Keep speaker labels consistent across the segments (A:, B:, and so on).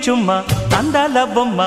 A: చుమ్మ అందాల బొమ్మ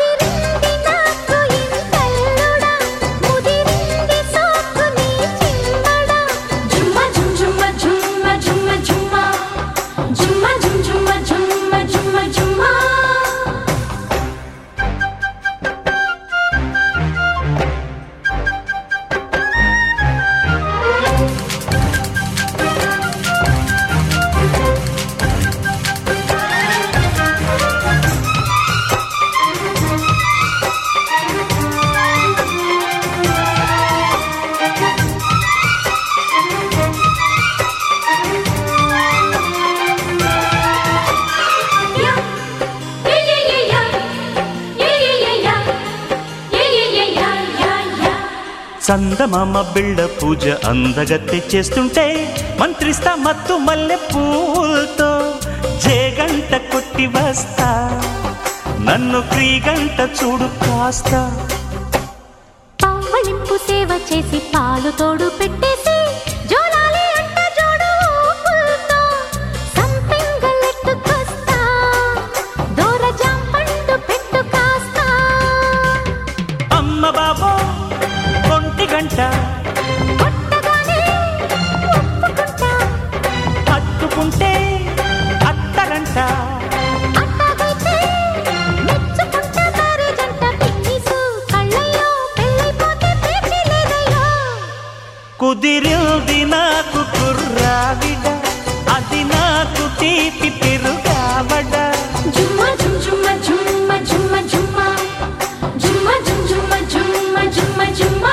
A: చందమామ బిళ్ళ పూజ అందగత్తె చేస్తుంటే మంత్రిస్తా మత్తు మల్లె పూలతో జేగంట కొట్టి వస్తా నన్ను క్రీగంట చూడు కాస్త
B: పవ్వళింపు సేవ చేసి పాలు తోడు పెట్టేసి జోలాలి అంట జోడు ఊపులతో సంపెంగలెట్టుకొస్తా దూర జాంపండు పెట్టు కాస్త
A: అమ్మ బాబో గంట హత్తుకుంటే అత్తరంట కుదిరింది నాకు కుర్రావిడ అది నాకు తీపి పెరుగావడ
B: జుమ్మ జుమ్మ జుమ్మ జుమ్మ జుమ్మ జుమ్మ జుమ్మ జుమ్మ జుమ్మ జుమ్మ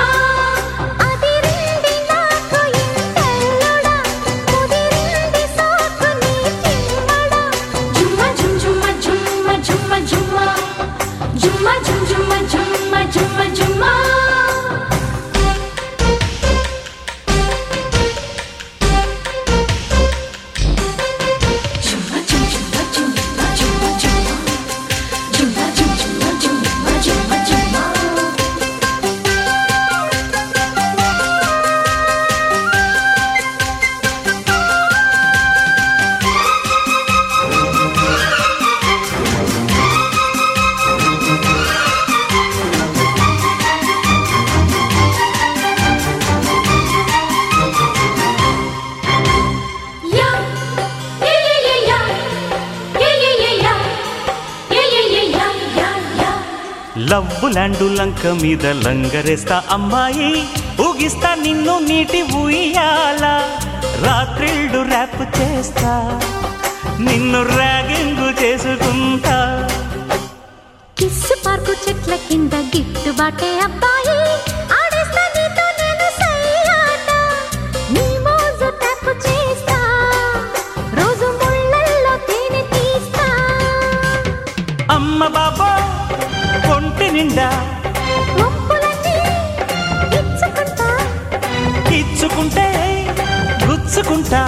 A: లవ్వు ల్యాండు లంక మీద లంగరేస్తా అమ్మాయి ఊగిస్తా నిన్ను నీటి ఉయ్యాల రాత్రిళ్ళు ర్యాప్ చేస్తా నిన్ను ర్యాగింగు చేసుకుంటా
B: కిస్సు పార్కు చెట్ల కింద గిట్టుబాటే అబ్బాయి ఆడేస్తా నీతో నేను సయ్యాట నీ మోజు ట్యాప్ చేస్తా రోజు ముళ్ళల్లో తేనె తీస్తా
A: అమ్మ బాబా ఒంటి నిండా ఇచ్చుకుంటే గుచ్చుకుంటా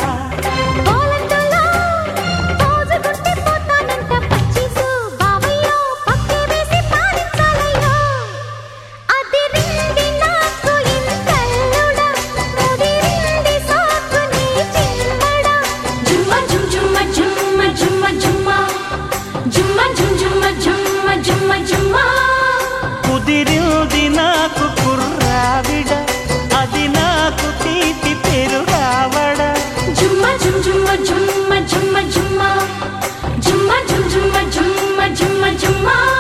A: కుదిరింది నాకు కుర్రావిడ అది నాకు తీపి పెరుగావడ
B: జుమ్మ జుమ్మ జుమ్మ జుమ్మ జుమ్మ జుమ్మ జుమ్మ జుమ్మ జుమ్మ జుమ్మ